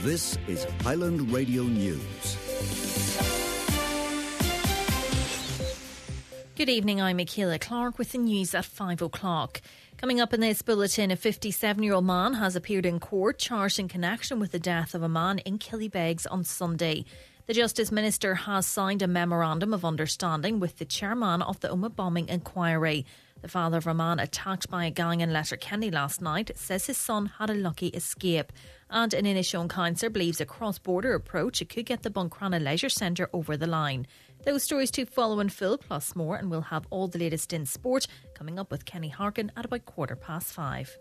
This is Highland Radio News. Good evening, I'm Michaela Clark with the news at 5 o'clock. Coming up in this bulletin, a 57-year-old man has appeared in court charged in connection with the death of a man in Killybegs on Sunday. The Justice Minister has signed a memorandum of understanding with the chairman of the Omagh bombing inquiry. The father of a man attacked by a gang in Letterkenny last night says his son had a lucky escape. And an Inishowen councillor believes a cross-border approach could get the Buncrana Leisure Centre over the line. Those stories to follow in full, plus more, and we'll have all the latest in sport coming up with Kenny Harkin at about 5:15.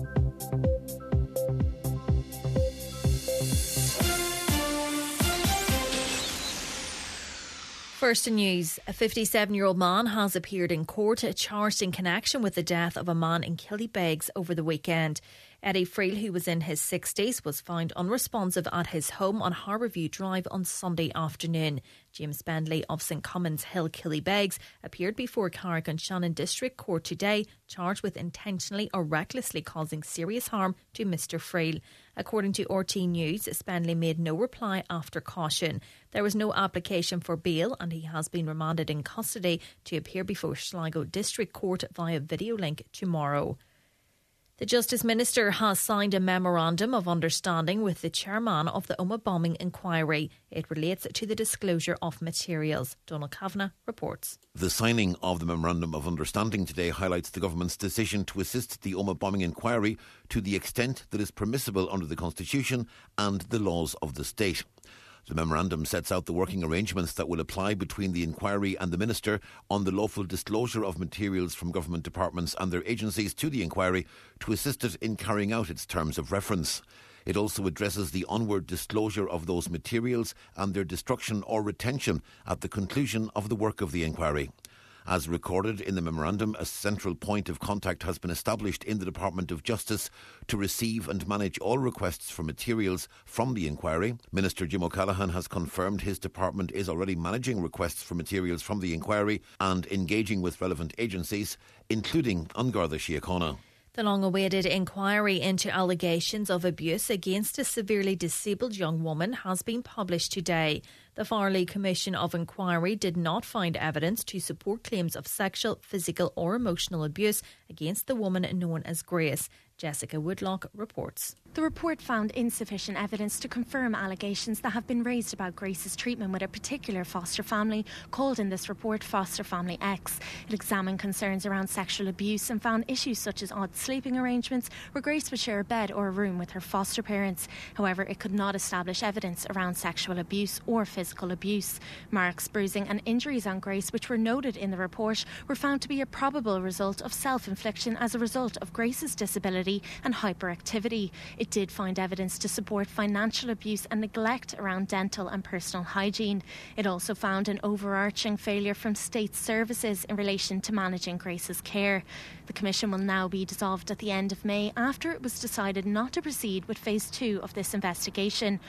First in news, a 57-year-old man has appeared in court charged in connection with the death of a man in Killybegs over the weekend. Eddie Friel, who was in his 60s, was found unresponsive at his home on Harbourview Drive on Sunday afternoon. James Bendley of St Cummins Hill, Killybegs, appeared before Carrick-on-Shannon District Court today, charged with intentionally or recklessly causing serious harm to Mr Friel. According to RT News, Spendley made no reply after caution. There was no application for bail and he has been remanded in custody to appear before Sligo District Court via video link tomorrow. The Justice Minister has signed a memorandum of understanding with the chairman of the Omagh bombing inquiry. It relates to the disclosure of materials. Donald Kavanagh reports. The signing of the memorandum of understanding today highlights the government's decision to assist the Omagh bombing inquiry to the extent that is permissible under the Constitution and the laws of the state. The memorandum sets out the working arrangements that will apply between the inquiry and the Minister on the lawful disclosure of materials from government departments and their agencies to the inquiry to assist it in carrying out its terms of reference. It also addresses the onward disclosure of those materials and their destruction or retention at the conclusion of the work of the inquiry. As recorded in the memorandum, a central point of contact has been established in the Department of Justice to receive and manage all requests for materials from the inquiry. Minister Jim O'Callaghan has confirmed his department is already managing requests for materials from the inquiry and engaging with relevant agencies, including An Garda Síochána. The long-awaited inquiry into allegations of abuse against a severely disabled young woman has been published today. The Farley Commission of Inquiry did not find evidence to support claims of sexual, physical or emotional abuse against the woman known as Grace. Jessica Woodlock reports. The report found insufficient evidence to confirm allegations that have been raised about Grace's treatment with a particular foster family, called in this report Foster Family X. It examined concerns around sexual abuse and found issues such as odd sleeping arrangements where Grace would share a bed or a room with her foster parents. However, it could not establish evidence around sexual abuse or physical abuse. Marks, bruising and injuries on Grace, which were noted in the report, were found to be a probable result of self-infliction as a result of Grace's disability and hyperactivity. It did find evidence to support financial abuse and neglect around dental and personal hygiene. It also found an overarching failure from state services in relation to managing Grace's care. The Commission will now be dissolved at the end of May after it was decided not to proceed with phase 2 of this investigation.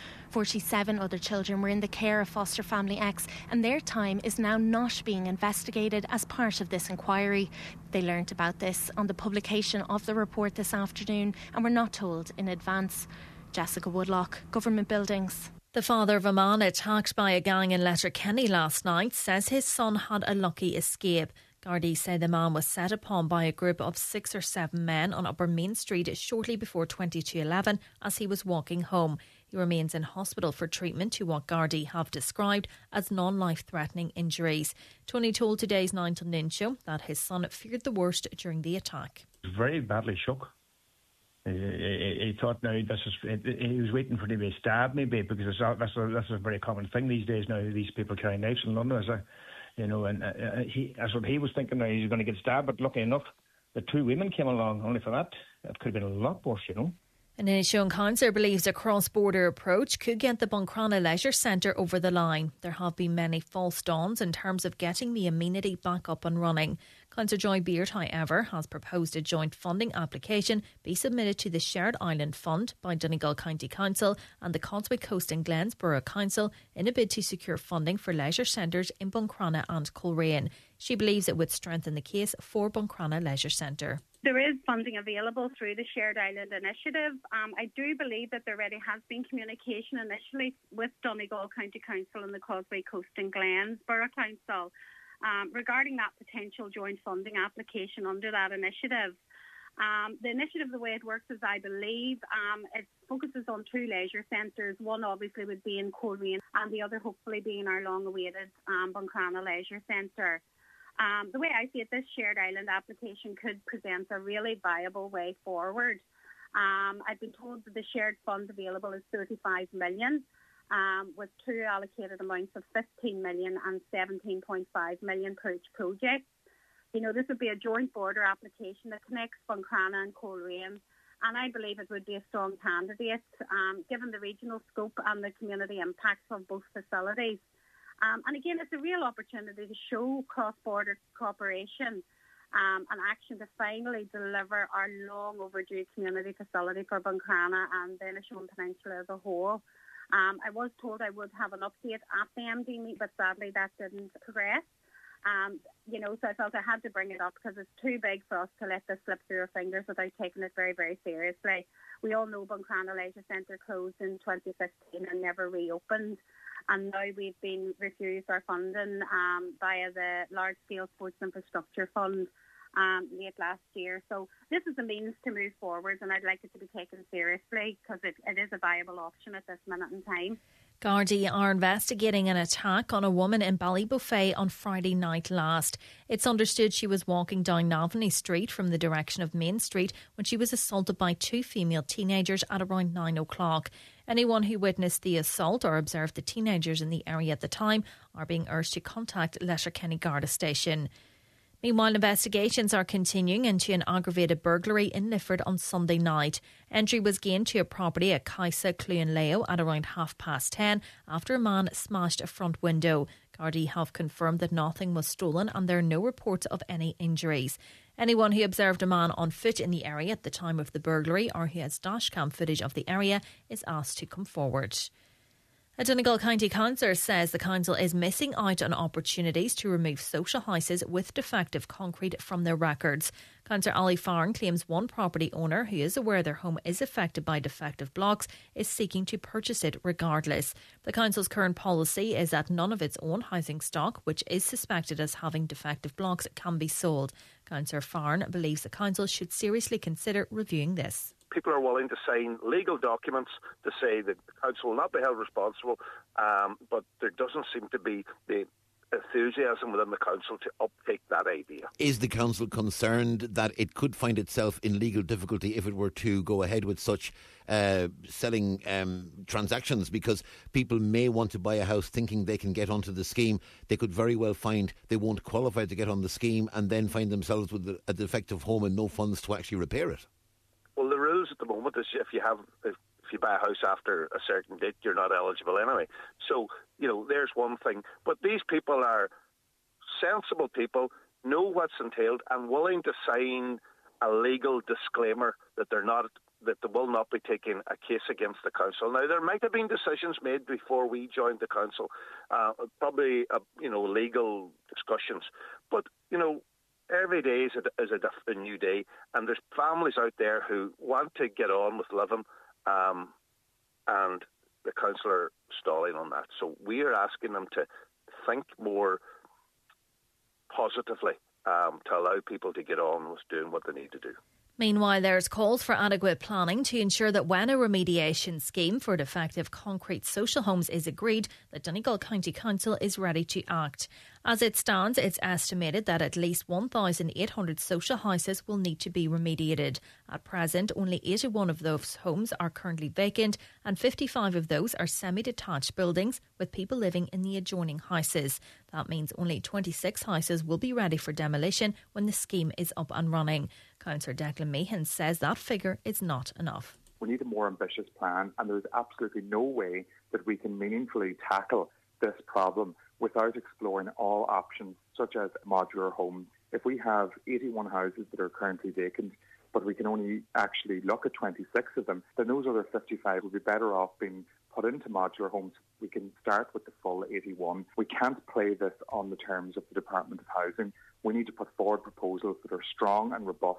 47 other children were in the care of Foster Family X and their time is now not being investigated as part of this inquiry. They learnt about this on the publication of the report this afternoon and were not told in advance. Jessica Woodlock, Government Buildings. The father of a man attacked by a gang in Letterkenny last night says his son had a lucky escape. Gardaí say the man was set upon by a group of 6 or 7 men on Upper Main Street shortly before 22:11 as he was walking home. He remains in hospital for treatment to what Gardaí have described as non-life-threatening injuries. Tony told today's 9 till Noon show that his son feared the worst during the attack. He was very badly shook. He thought now he was waiting for him to stab maybe, because that's a very common thing these days now. These people carry knives in London, that's what he was thinking. Now he's going to get stabbed, but lucky enough, the 2 women came along. Only for that, it could have been a lot worse, An Inishowen councillor believes a cross-border approach could get the Buncrana Leisure Centre over the line. There have been many false dawns in terms of getting the amenity back up and running. Councillor Joy Beard, however, has proposed a joint funding application be submitted to the Shared Island Fund by Donegal County Council and the Causeway Coast and Glens Borough Council in a bid to secure funding for leisure centres in Buncrana and Coleraine. She believes it would strengthen the case for Buncrana Leisure Centre. There is funding available through the Shared Island Initiative. I do believe that there already has been communication initially with Donegal County Council and the Causeway Coast and Glens Borough Council regarding that potential joint funding application under that initiative. The initiative, the way it works is, I believe, it focuses on two leisure centres. One obviously would be in Coleraine and the other hopefully being our long-awaited Buncrana Leisure Centre. The way I see it, this Shared Island application could present a really viable way forward. I've been told that the shared fund available is 35 million, with two allocated amounts of 15 million and 17.5 million per each project. You know, this would be a joint border application that connects Buncrana and Coleraine, and I believe it would be a strong candidate, given the regional scope and the community impacts of both facilities. And again, it's a real opportunity to show cross-border cooperation and action to finally deliver our long overdue community facility for Buncrana and the Inishowen Peninsula as a whole. I was told I would have an update at the MD meet, but sadly that didn't progress. You know, so I felt I had to bring it up because it's too big for us to let this slip through our fingers without taking it very, very seriously. We all know Buncrana Leisure Centre closed in 2015 and never reopened. And now we've been refused our funding via the Large-Scale Sports Infrastructure Fund late last year. So this is a means to move forward, and I'd like it to be taken seriously because it is a viable option at this minute in time. Gardaí are investigating an attack on a woman in Ballybuffet on Friday night last. It's understood she was walking down Navanny Street from the direction of Main Street when she was assaulted by two female teenagers at around 9 o'clock. Anyone who witnessed the assault or observed the teenagers in the area at the time are being urged to contact Letterkenny Garda Station. Meanwhile, investigations are continuing into an aggravated burglary in Lifford on Sunday night. Entry was gained to a property at Kaisa Cluanleo at around 10:30 after a man smashed a front window. Gardaí have confirmed that nothing was stolen and there are no reports of any injuries. Anyone who observed a man on foot in the area at the time of the burglary or who has dashcam footage of the area is asked to come forward. A Donegal County councillor says the council is missing out on opportunities to remove social houses with defective concrete from their records. Councillor Ali Farn claims one property owner who is aware their home is affected by defective blocks is seeking to purchase it regardless. The council's current policy is that none of its own housing stock, which is suspected as having defective blocks, can be sold. Councillor Farn believes the council should seriously consider reviewing this. People are willing to sign legal documents to say that the council will not be held responsible, but there doesn't seem to be the enthusiasm within the council to uptake that idea. Is the council concerned that it could find itself in legal difficulty if it were to go ahead with such selling transactions? Because people may want to buy a house thinking they can get onto the scheme. They could very well find they won't qualify to get on the scheme and then find themselves with a defective home and no funds to actually repair it. Well, the rules at the moment is if you buy a house after a certain date, you're not eligible anyway. So, you know, there's one thing. But these people are sensible people, know what's entailed, and willing to sign a legal disclaimer that they will not be taking a case against the council. Now, there might have been decisions made before we joined the council, probably legal discussions. But every day is a new day, and there's families out there who want to get on with living, and the council are stalling on that. So we are asking them to think more positively to allow people to get on with doing what they need to do. Meanwhile, there's calls for adequate planning to ensure that when a remediation scheme for defective concrete social homes is agreed, the Donegal County Council is ready to act. As it stands, it's estimated that at least 1,800 social houses will need to be remediated. At present, only 81 of those homes are currently vacant and 55 of those are semi-detached buildings with people living in the adjoining houses. That means only 26 houses will be ready for demolition when the scheme is up and running. Councillor Declan Meehan says that figure is not enough. We need a more ambitious plan, and there is absolutely no way that we can meaningfully tackle this problem without exploring all options, such as modular homes. If we have 81 houses that are currently vacant, but we can only actually look at 26 of them, then those other 55 would be better off being put into modular homes. We can start with the full 81. We can't play this on the terms of the Department of Housing. We need to put forward proposals that are strong and robust,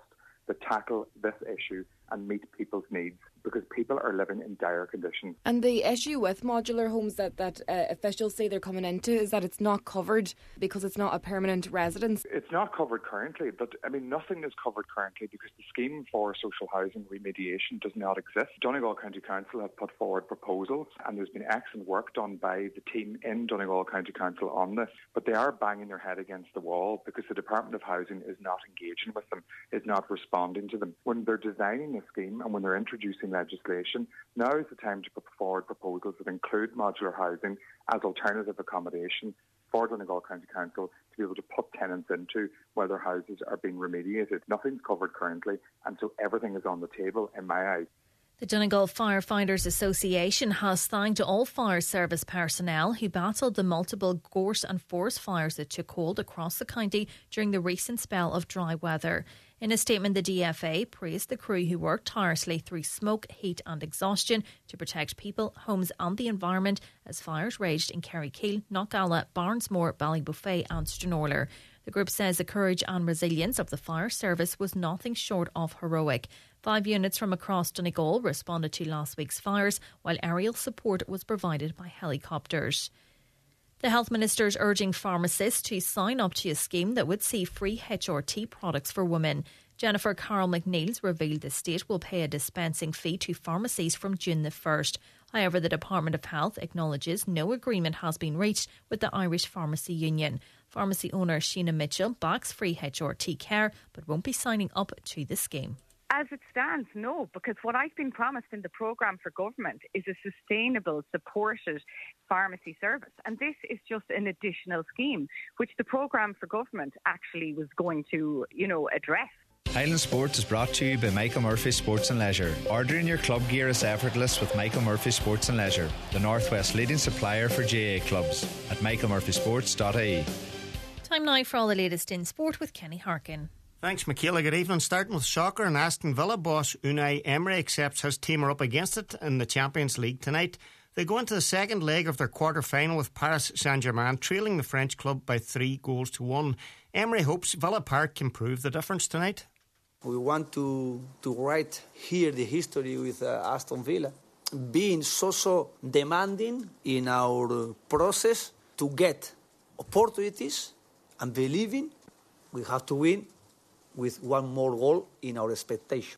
that tackle this issue and meet people's needs, because people are living in dire conditions. And the issue with modular homes that officials say they're coming into is that it's not covered because it's not a permanent residence. It's not covered currently, but nothing is covered currently because the scheme for social housing remediation does not exist. Donegal County Council have put forward proposals, and there's been excellent work done by the team in Donegal County Council on this, but they are banging their head against the wall because the Department of Housing is not engaging with them, is not responding to them. When they're designing a scheme and when they're introducing legislation, now is the time to put forward proposals that include modular housing as alternative accommodation for Donegal County Council to be able to put tenants into while their houses are being remediated. Nothing's covered currently, and so everything is on the table in my eyes. The Donegal Firefighters Association has thanked all fire service personnel who battled the multiple gorse and forest fires that took hold across the county during the recent spell of dry weather. In a statement, the DFA praised the crew who worked tirelessly through smoke, heat and exhaustion to protect people, homes and the environment as fires raged in Kerrykeele, Knockalla, Barnesmore, Ballybuffet and Stranorlar. The group says the courage and resilience of the fire service was nothing short of heroic. 5 units from across Donegal responded to last week's fires, while aerial support was provided by helicopters. The Health Minister is urging pharmacists to sign up to a scheme that would see free HRT products for women. Jennifer Carroll McNeil's revealed the state will pay a dispensing fee to pharmacies from June the 1st. However, the Department of Health acknowledges no agreement has been reached with the Irish Pharmacy Union. Pharmacy owner Sheena Mitchell backs free HRT care but won't be signing up to the scheme. As it stands, no, because what I've been promised in the programme for government is a sustainable, supported pharmacy service. And this is just an additional scheme, which the programme for government actually was going to, address. Highland Sports is brought to you by Michael Murphy Sports and Leisure. Ordering your club gear is effortless with Michael Murphy Sports and Leisure, the Northwest leading supplier for GAA clubs at michaelmurphysports.ie. Time now for all the latest in sport with Kenny Harkin. Thanks, Michaela. Good evening. Starting with soccer, and Aston Villa boss Unai Emery accepts his team are up against it in the Champions League tonight. They go into the second leg of their quarter-final with Paris Saint-Germain trailing the French club by 3-1. Emery hopes Villa Park can prove the difference tonight. We want to write here the history with Aston Villa, being so demanding in our process to get opportunities and believing we have to win with one more goal in our expectation.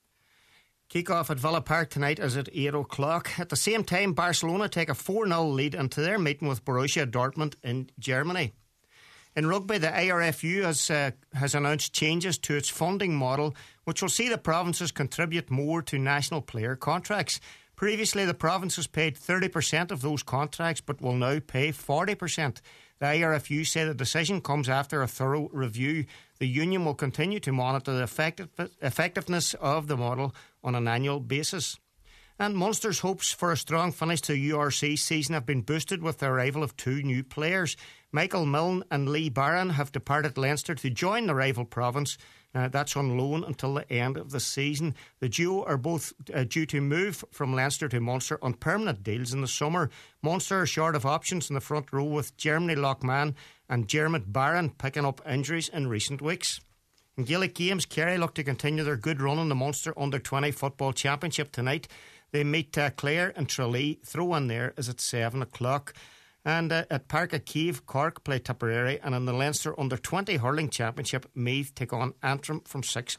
Kick-off at Villa Park tonight is at 8 o'clock. At the same time, Barcelona take a 4-0 lead into their meeting with Borussia Dortmund in Germany. In rugby, the IRFU has announced changes to its funding model, which will see the provinces contribute more to national player contracts. Previously, the provinces paid 30% of those contracts, but will now pay 40%. The IRFU say the decision comes after a thorough review. The union will continue to monitor the effectiveness of the model on an annual basis. And Munster's hopes for a strong finish to the URC season have been boosted with the arrival of two new players. Michael Milne and Lee Barron have departed Leinster to join the rival province. That's on loan until the end of the season. The duo are both due to move from Leinster to Munster on permanent deals in the summer. Munster are short of options in the front row, with Germany Lockman and Jeremy Barron picking up injuries in recent weeks. In Gaelic games, Kerry look to continue their good run in the Munster Under-20 Football Championship tonight. They meet Clare and Tralee. Throw-in there is at 7 o'clock. And at Park at Kiev, Cork play Tipperary, and in the Leinster Under-20 Hurling Championship, Meath take on Antrim from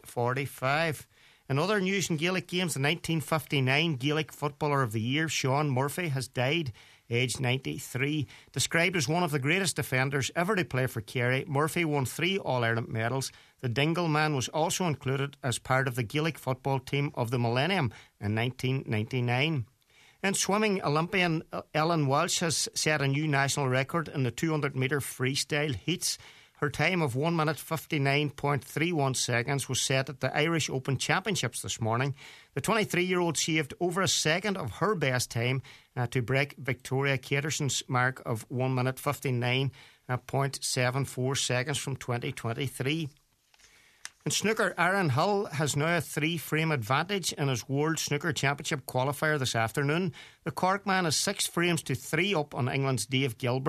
6:45. In other news in Gaelic games, the 1959 Gaelic Footballer of the Year, Sean Murphy, has died, aged 93. Described as one of the greatest defenders ever to play for Kerry, Murphy won 3 All-Ireland medals. The Dingle Man was also included as part of the Gaelic football team of the Millennium in 1999. In swimming, Olympian Ellen Walsh has set a new national record in the 200-metre freestyle heats. Her time of 1 minute 59.31 seconds was set at the Irish Open Championships this morning. The 23-year-old shaved over a second of her best time to break Victoria Caterson's mark of 1 minute 59.74 seconds from 2023. In snooker, Aaron Hull has now a 3-frame advantage in his World Snooker Championship qualifier this afternoon. The Cork man is 6 frames to 3 up on England's Dave Gilbert.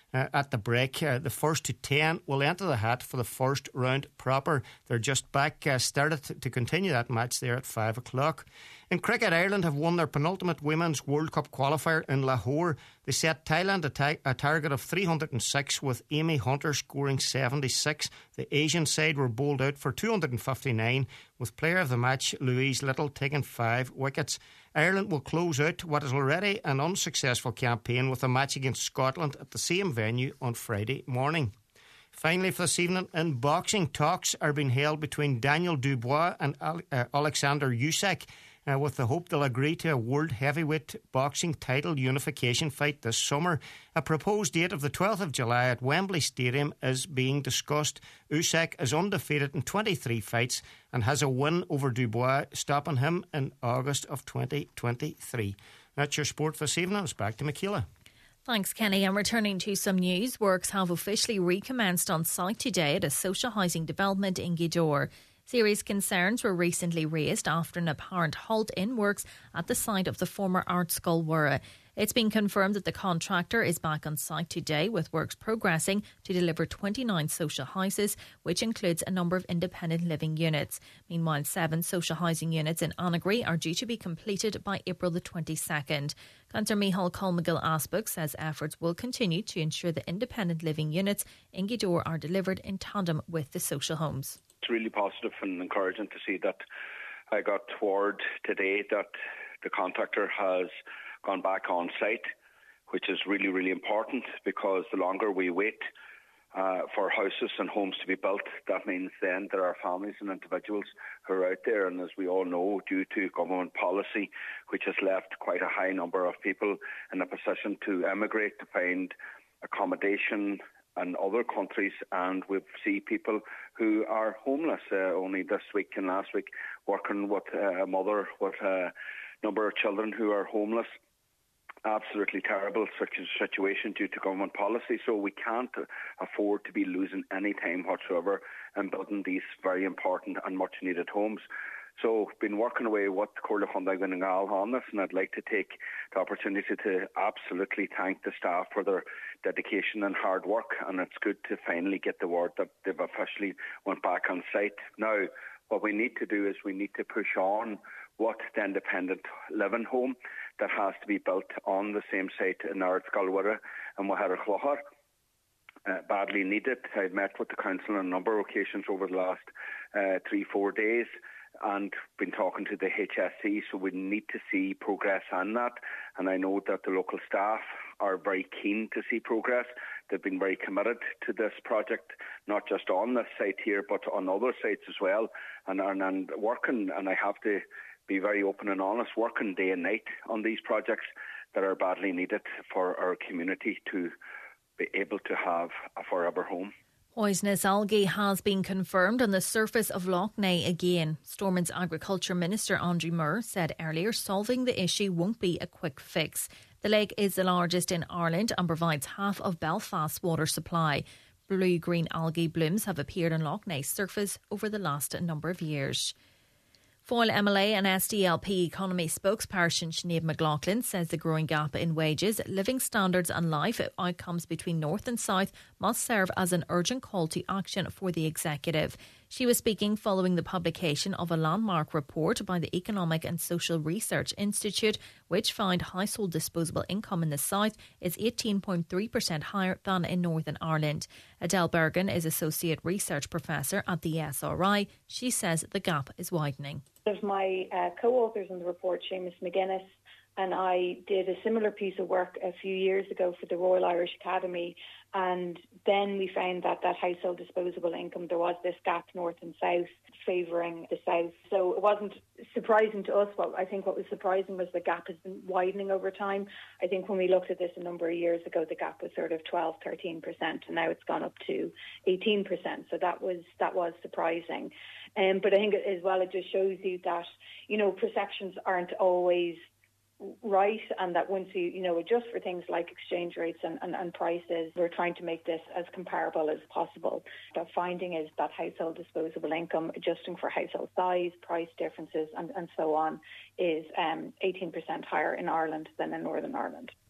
at the break. The first to 10 will enter the hat for the first round proper. They're just back, started to continue that match there at 5 o'clock. In cricket, Ireland have won their penultimate Women's World Cup qualifier in Lahore. They set Thailand a target of 306 with Amy Hunter scoring 76. The Asian side were bowled out for 259 with player of the match Louise Little taking 5 wickets. Ireland will close out what is already an unsuccessful campaign with a match against Scotland at the same venue on Friday morning. Finally, for this evening, in boxing, talks are being held between Daniel Dubois and Alexander Usyk, with the hope they'll agree to a world heavyweight boxing title unification fight this summer. A proposed date of the 12th of July at Wembley Stadium is being discussed. Usyk is undefeated in 23 fights and has a win over Dubois, stopping him in August of 2023. That's your sport for this evening. It's back to Michaela. Thanks, Kenny. And returning to some news, works have officially recommenced on site today at a social housing development in Gweedore. Serious concerns were recently raised after an apparent halt in works at the site of the former Art School Wurra. It's been confirmed that the contractor is back on site today, with works progressing to deliver 29 social houses, which includes a number of independent living units. Meanwhile, 7 social housing units in Annagry are due to be completed by April the 22nd. Councillor Micheál Colmcgill-Asbach says efforts will continue to ensure the independent living units in Gweedore are delivered in tandem with the social homes. It's really positive and encouraging to see that I got word today that the contractor has gone back on site, which is really, really important, because the longer we wait for houses and homes to be built, that means then there are families and individuals who are out there, and as we all know, due to government policy, which has left quite a high number of people in a position to emigrate to find accommodation in other countries, and we see people who are homeless. Only this week and last week, working with a mother with a number of children who are homeless. Absolutely terrible situation due to government policy. So we can't afford to be losing any time whatsoever in building these very important and much needed homes. So been working away with Comhairle Chondaig and Gal on this, and I'd like to take the opportunity to absolutely thank the staff for their dedication and hard work, and it's good to finally get the word that they've officially went back on site. Now, what we need to do is we need to push on what the independent living home that has to be built on the same site in Ard School Wurra and Moherra Clochar. Badly needed. I've met with the council on a number of occasions over the last 3-4 days and been talking to the HSE, so we need to see progress on that. And I know that the local staff are very keen to see progress. They've been very committed to this project, not just on this site here, but on other sites as well, and working, and I have to be very open and honest, working day and night on these projects that are badly needed for our community to be able to have a forever home. Poisonous algae has been confirmed on the surface of Lough Neagh again. Stormont's Agriculture Minister Andrew Moore said earlier solving the issue won't be a quick fix. The lake is the largest in Ireland and provides half of Belfast's water supply. Blue-green algae blooms have appeared on Lough Neagh's surface over the last number of years. Foyle MLA and SDLP economy spokesperson Sinead McLaughlin says the growing gap in wages, living standards and life outcomes between North and South must serve as an urgent call to action for the executive. She was speaking following the publication of a landmark report by the Economic and Social Research Institute, which found household disposable income in the South is 18.3% higher than in Northern Ireland. Adele Bergen is Associate Research Professor at the SRI. She says the gap is widening. There's my co-authors in the report, Seamus McGuinness, and I did a similar piece of work a few years ago for the Royal Irish Academy, and then we found that household disposable income, there was this gap north and south, favouring the south. So it wasn't surprising to us. I think what was surprising was the gap has been widening over time. I think when we looked at this a number of years ago, the gap was sort of 12-13%, and now it's gone up to 18%. So that was surprising. But I think as well it just shows you that, perceptions aren't always right, and that once you adjust for things like exchange rates and prices, we're trying to make this as comparable as possible. The finding is that household disposable income, adjusting for household size, price differences and so on, is 18% higher in Ireland than in Northern Ireland.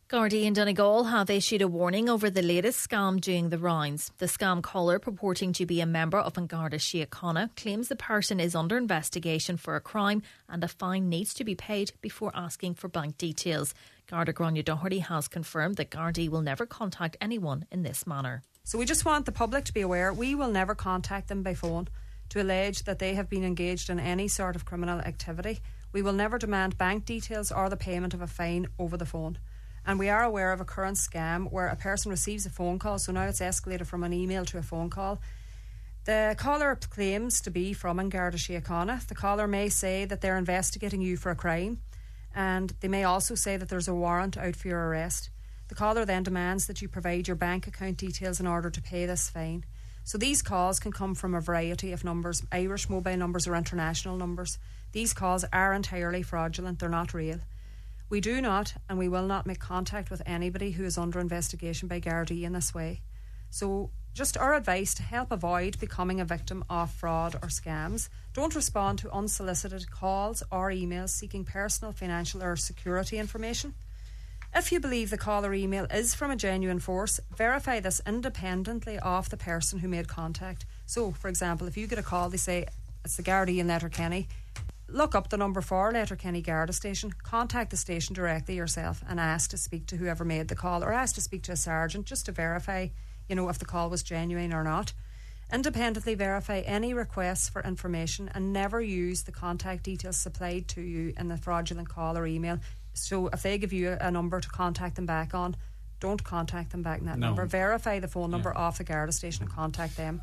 Gardaí in Donegal have issued a warning over the latest scam doing the rounds. The scam caller, purporting to be a member of An Garda Síochána, claims the person is under investigation for a crime and a fine needs to be paid before asking for bank details. Garda Gráinne Doherty has confirmed that Gardaí will never contact anyone in this manner. So we just want the public to be aware we will never contact them by phone to allege that they have been engaged in any sort of criminal activity. We will never demand bank details or the payment of a fine over the phone. And we are aware of a current scam where a person receives a phone call, so now it's escalated from an email to a phone call. The caller claims to be from An Garda Síochána. The caller may say that they're investigating you for a crime, and they may also say that there's a warrant out for your arrest. The caller then demands that you provide your bank account details in order to pay this fine. So these calls can come from a variety of numbers, Irish mobile numbers or international numbers. These calls are entirely fraudulent, they're not real. We do not and we will not make contact with anybody who is under investigation by Gardaí in this way. So just our advice to help avoid becoming a victim of fraud or scams: don't respond to unsolicited calls or emails seeking personal, financial or security information. If you believe the call or email is from a genuine source, verify this independently of the person who made contact. So, for example, if you get a call, they say it's the Gardaí in Letterkenny, look up the number for Letterkenny Garda Station, contact the station directly yourself and ask to speak to whoever made the call, or ask to speak to a sergeant just to verify, if the call was genuine or not. Independently verify any requests for information and never use the contact details supplied to you in the fraudulent call or email. So if they give you a number to contact them back on, don't contact them back in that number. Verify the phone number off the Garda Station and contact them.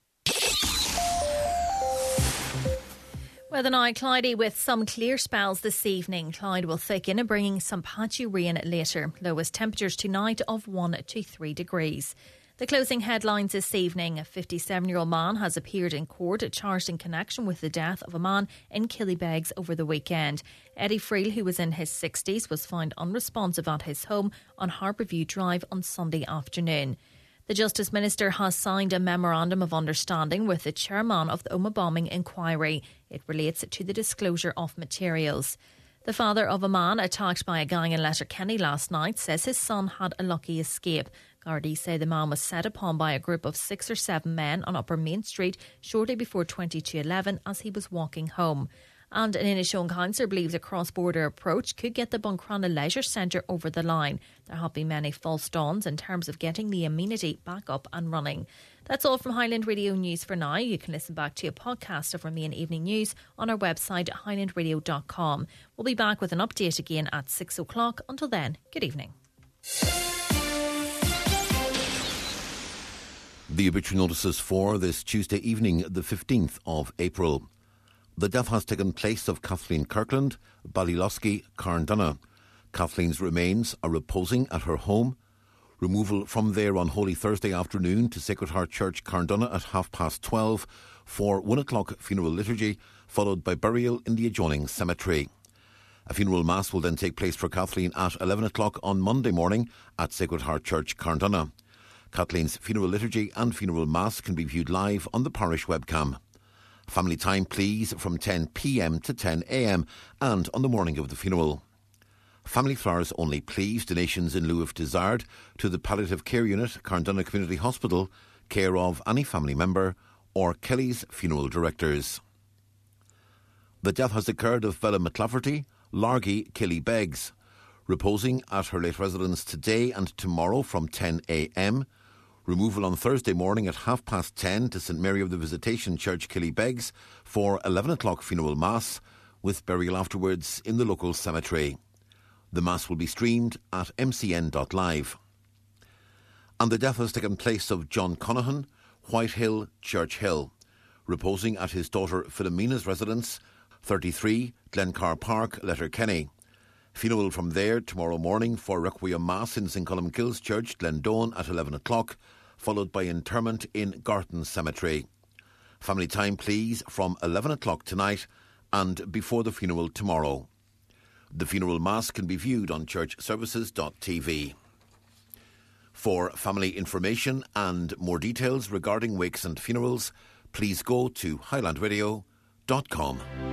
Weather now cloudy with some clear spells this evening. Cloud will thicken and bringing some patchy rain later. Lowest temperatures tonight of 1 to 3 degrees. The closing headlines this evening: a 57-year-old man has appeared in court charged in connection with the death of a man in Killybegs over the weekend. Eddie Friel, who was in his 60s, was found unresponsive at his home on Harbourview Drive on Sunday afternoon. The Justice Minister has signed a memorandum of understanding with the chairman of the Omagh bombing inquiry. It relates to the disclosure of materials. The father of a man attacked by a gang in Letterkenny last night says his son had a lucky escape. Gardaí say the man was set upon by a group of 6 or 7 men on Upper Main Street shortly before 22:11 as he was walking home. And an Inishowen councillor believes a cross-border approach could get the Buncrana Leisure Centre over the line. There have been many false dawns in terms of getting the amenity back up and running. That's all from Highland Radio News for now. You can listen back to a podcast of Remain Evening News on our website at highlandradio.com. We'll be back with an update again at 6 o'clock. Until then, good evening. The obituary notices for this Tuesday evening, the 15th of April. The death has taken place of Kathleen Kirkland, Ballylosky, Carndonagh. Kathleen's remains are reposing at her home. Removal from there on Holy Thursday afternoon to Sacred Heart Church, Carndonagh at 12:30 for 1 o'clock funeral liturgy, followed by burial in the adjoining cemetery. A funeral mass will then take place for Kathleen at 11 o'clock on Monday morning at Sacred Heart Church, Carndonagh. Kathleen's funeral liturgy and funeral mass can be viewed live on the parish webcam. Family time, please, from 10 p.m. to 10 a.m. and on the morning of the funeral. Family flowers only, please. Donations in lieu of desired to the Palliative Care Unit, Carndonagh Community Hospital, care of any family member or Kelly's Funeral Directors. The death has occurred of Bella McLafferty, Largy, Killybegs, reposing at her late residence today and tomorrow from 10 a.m. Removal on Thursday morning at 10:30 to St Mary of the Visitation Church, Killybegs, for 11 o'clock funeral mass, with burial afterwards in the local cemetery. The mass will be streamed at mcn.live. And the death has taken place of John Conahan, Whitehill, Church Hill, reposing at his daughter Philomena's residence, 33 Glencar Park, Letterkenny. Funeral from there tomorrow morning for Requiem Mass in St Columcille's Church, Glendone at 11 o'clock, followed by interment in Garton Cemetery. Family time, please, from 11 o'clock tonight and before the funeral tomorrow. The funeral mass can be viewed on churchservices.tv. For family information and more details regarding wakes and funerals, please go to highlandradio.com.